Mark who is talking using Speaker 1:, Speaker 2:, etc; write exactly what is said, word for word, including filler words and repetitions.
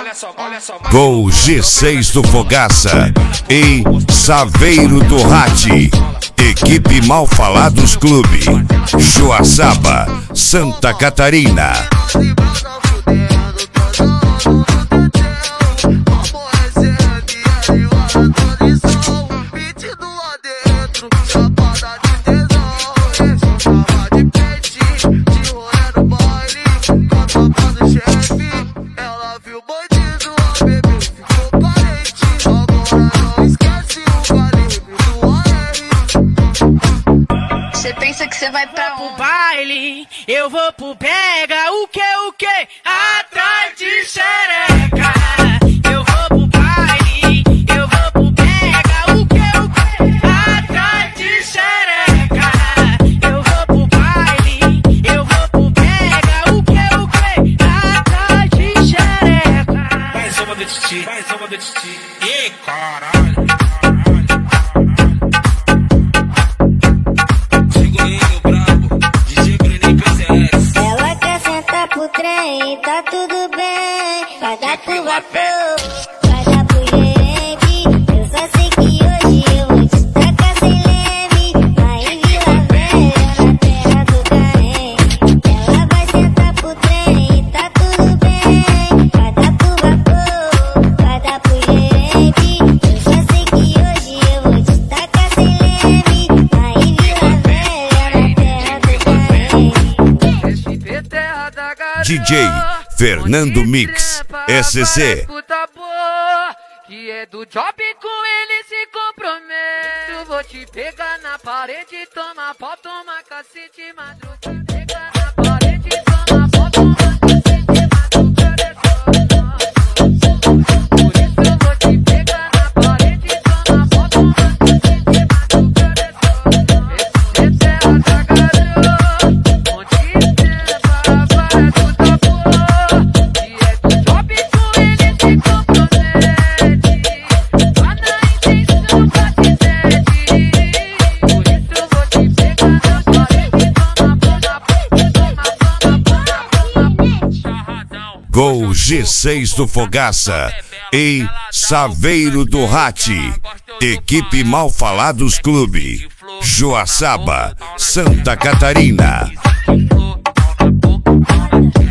Speaker 1: Gol G seis do Fogaça em Saveiro do Rati. Equipe Mal Falados Clube, Joaçaba, Santa Catarina.
Speaker 2: Você pensa que você vai pra um baile, eu vou pro pega, o que, o que? Atrás de xereca. Eu vou pro baile, eu vou pro pega, o que, o que? Atrás de xereca. Eu vou pro baile, eu vou pro pega, o que, o que? Atrás de xereca.
Speaker 3: Vai soma do titi, vai soma do titi. Ih, caralho.
Speaker 4: Tá tudo bem, vai dar pro vapor, vai dar pro gerente. Eu só sei que hoje eu vou te tacar sem leme. Lá em Vila Velha, na terra do carente. Ela vai sentar pro trem, tá tudo bem, vai dar pro vapor, vai dar pro gerente. Eu só sei que hoje eu vou te tacar sem leme. Lá em Vila Velha, na terra do carente.
Speaker 1: D J Fernando Mix, S C.
Speaker 2: Que é do job, com ele se compromete. Eu vou te pegar na parede, toma pó, toma cacete, madruga. Pegar na parede, toma pó, toma cacete, madruga. Por isso eu vou te pegar na parede, toma pó, toma cacete, madruga. Esse é terra da garoa, onde tem para para do
Speaker 1: Gol G seis do Fogaça em Saveiro do Rati. Equipe Mal Falados Clube, Joaçaba, Santa Catarina.